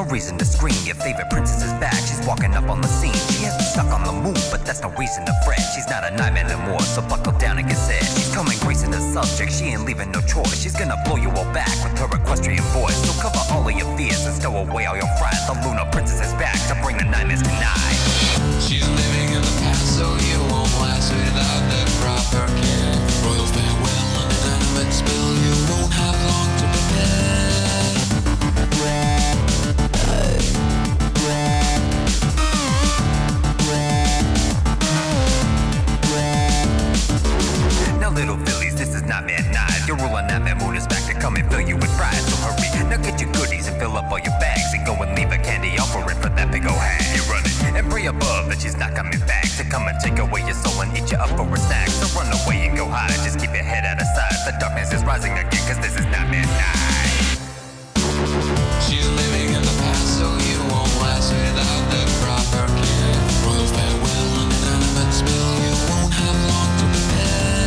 reason to scream. Your favorite princess is back, she's walking up on the scene. She has me stuck on the move, but that's no reason to fret. She's not a nightmare anymore, so buckle down and get set. She's coming gracing the subject, she ain't leaving no choice. She's gonna blow you all back with her equestrian voice. So cover all of your fears and stow away all your fright. The Lunar Princess is back to bring the nightmares tonight. She's living in the past, so you won't last without the proper care. Royal farewell, an inanimate spill, you won't have long to prepare. Now little Phillies, this is Nightmare Night. Your ruler Nightmare Moon is back to come and fill you with pride. So hurry, now get your goodies and fill up all your bags. And go and leave a candy offering for that big ol' hag. You run it and pray above that she's not coming back to come and take away your soul and eat you up for a snack. So run away and go hide, just keep your head out of sight. The darkness is rising again, cause this is Nightmare Night. She's living in the past, so you won't last without the proper care. Royal farewell, an inanimate spill, you won't have long to prepare.